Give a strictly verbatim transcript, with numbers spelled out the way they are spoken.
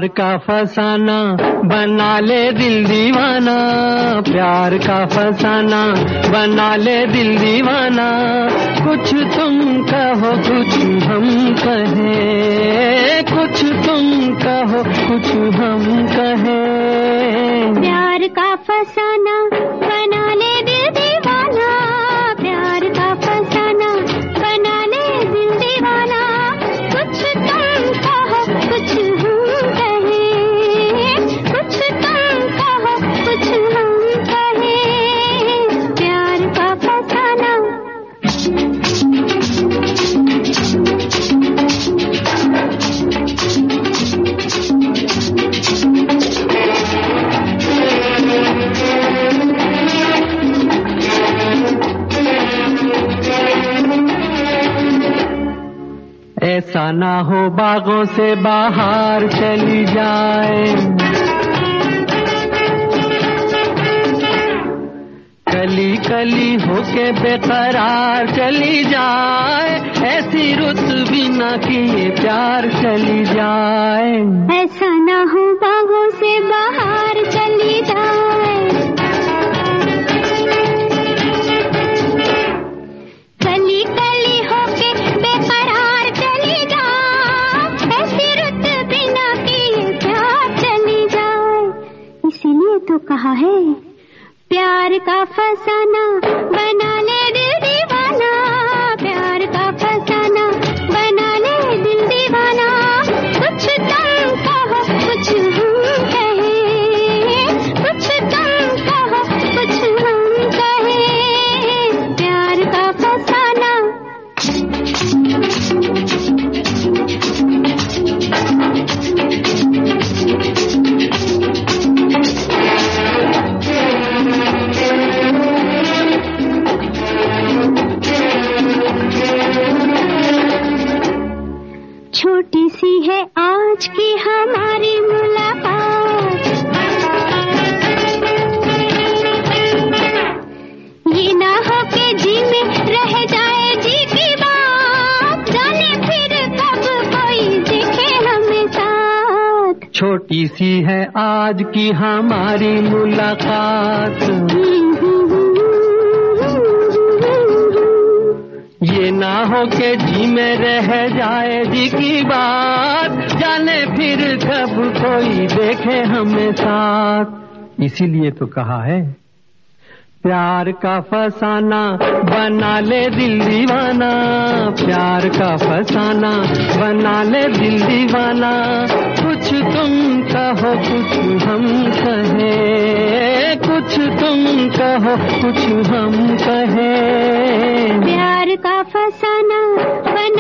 प्यार का फसाना बना ले दिल दीवाना, प्यार का फसाना बना ले दिल दीवाना। कुछ तुम कहो कुछ हम कहें, कुछ तुम कहो कुछ हम कहें। प्यार का फसाना बना ले दिल दीवाना, प्यार का फसाना बना ले दिल दीवाना। कुछ तुम कहो कुछ हम कहें, कुछ तुम कहो कुछ हम कहें। प्यार का फसाना। ऐसा ना हो बागों से बाहर चली जाए, कली कली होके बेकरार चली जाए। ऐसी रुत भी ना कि ये प्यार चली जाए। ऐसा ना हो बागों से बाहर चली जाए, कली कली होके बेकरार चली जाए। ऐसी रुत भी ना कि ये प्यार चली जाए। इसीलिए तो कहा है प्यार का फसाना बना ले दिल दीवाना, प्यार का फसाना बना ले दिल दीवाना। कुछ तुम कहो कुछ हम कहें, कुछ तुम कहो कुछ हम कहें। प्यार का फसाना। छोटी सी है आज की हमारी मुलाकात, ये ना हो के जी में रह जाए जी की बात। जाने फिर कब कोई देखे हमें साथ। छोटी सी है आज की हमारी मुलाकात, ये ना हो के जी में रह जाए जी की बात। जाने फिर कब कोई देखे हमें साथ। इसीलिए तो कहा है प्यार का फसाना बना ले दिल दीवाना, प्यार का फसाना बना ले दिल दीवाना। कुछ तुम कहो कुछ हम कहें, कुछ तुम कहो कुछ हम कहें। प्यार का फसाना बना